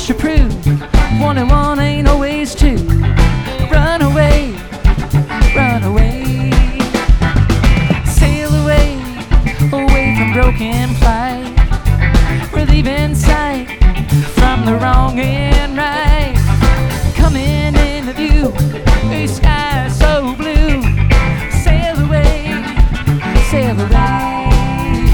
much to prove. 1 and 1 ain't always 2. Run away, run away. Sail away, away from broken plight. We're leaving sight from the wrong and right.